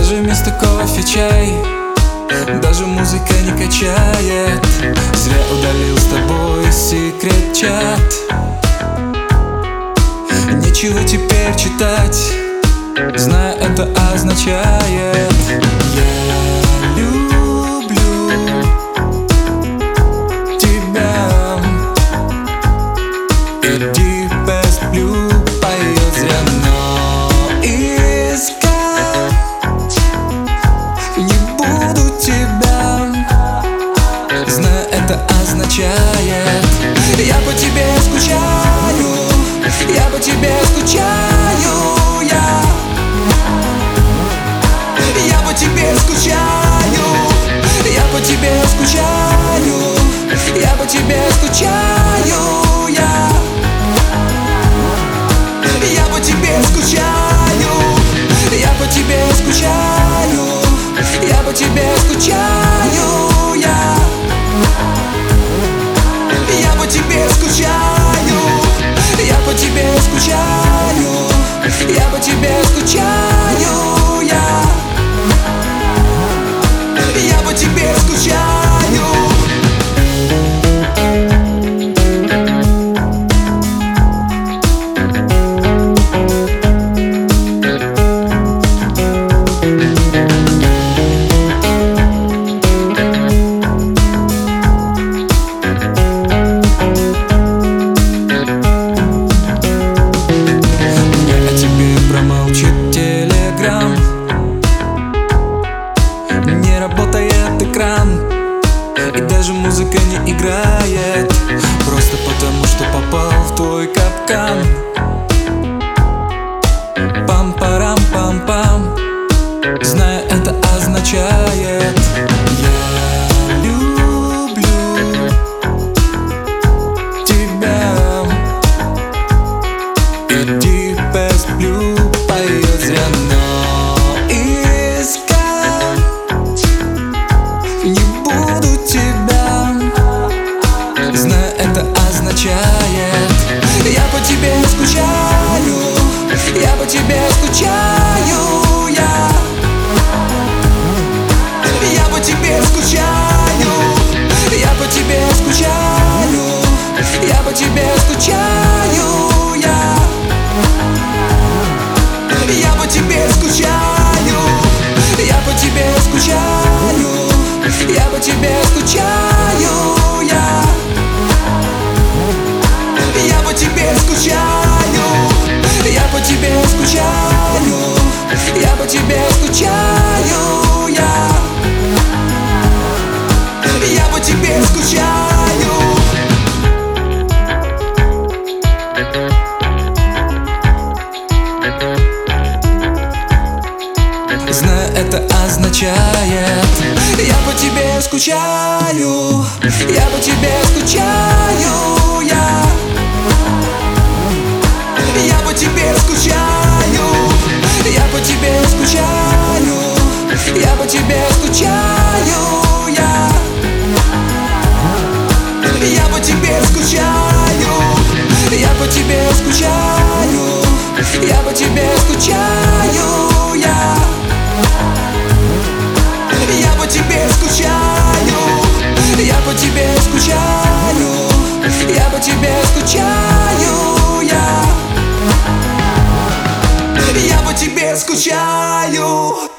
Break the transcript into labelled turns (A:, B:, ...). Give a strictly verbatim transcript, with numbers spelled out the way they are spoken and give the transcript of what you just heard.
A: Даже вместо кофе чай, даже музыка не качает. Зря удалил с тобой секрет-чат. Нечего теперь читать, зная, это означает: я люблю тебя. Иди посплю, поет зря, но искать не буду тебя, зная, это означает: я по тебе скучаю, я по тебе скучаю, я Я по тебе скучаю, я по тебе скучаю, я по тебе скучаю, я Я по тебе скучаю, я по тебе скучаю, я по тебе скучаю, я Я по тебе скучаю, я по тебе скучаю, я по тебе скучаю, я Я по тебе скучаю. Не работает экран, и даже музыка не играет, просто потому что попал в твой капкан. Пам-парам-пам-пам, зная, это означает: я люблю тебя. Иди посплю, поет зря, но искать не буду тебя, зная, это означает: я по тебе скучаю, я по тебе скучаю, я Я по тебе скучаю, я по тебе скучаю, я по тебе скучаю, я Я по тебе скучаю, я по тебе скучаю, я по тебе скучаю, я Я по тебе скучаю, я по тебе скучаю, я по тебе скучаю, я Я по тебе скучаю. Зная, это означает: я по тебе скучаю, я по тебе скучаю, я Я по тебе скучаю, я по тебе скучаю, я по тебе скучаю, я Я по тебе скучаю, я по тебе скучаю, я по тебе скучаю, я Я по тебе скучаю, я по тебе скучаю, я по тебе скучаю, я Я по тебе скучаю.